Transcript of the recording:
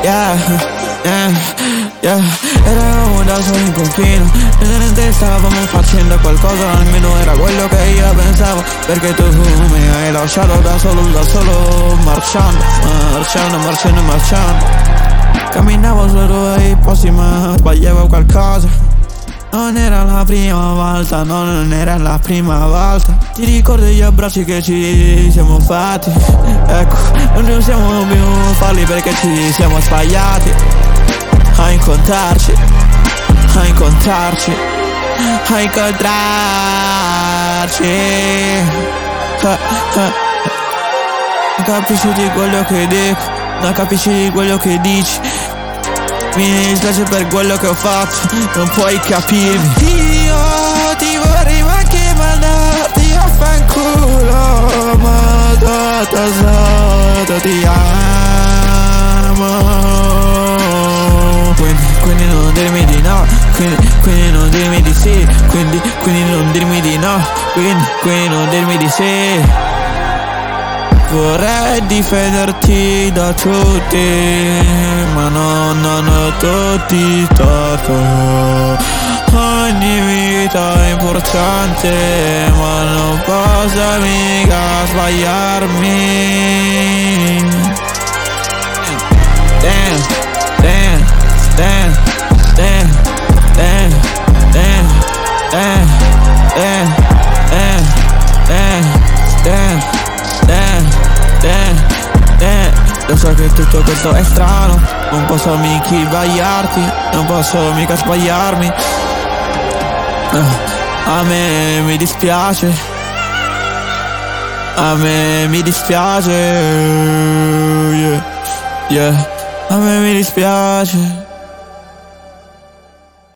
yeah, eravamo da soli in confino e nel stavamo facendo qualcosa, almeno era quello che io pensavo, perché tu mi hai lasciato da solo, marciando. Camminavo solo ai posti ma sbagliavo qualcosa. Non era la prima volta, no, non era la prima volta. Ti ricordi gli abbracci che ci siamo fatti? Ecco, non siamo più falli perché ci siamo sbagliati a incontrarci. Non capisci di quello che dico, non capisci di quello che dici. Mi dispiace per quello che ho fatto, non puoi capirmi. Io ti vorrei anche mandarti a fanculo, ma sotto ti amo. Quindi non dirmi di no, quindi non dirmi di sì, quindi non dirmi di no, quindi non dirmi di sì. Vorrei difenderti da tutti, ma non hanno tutti torto. Ogni vita è importante, ma non posso mica sbagliarmi. Lo so che tutto questo è strano, non posso mica sbagliarti, non posso mica sbagliarmi. A me mi dispiace, a me mi dispiace, yeah. A me mi dispiace.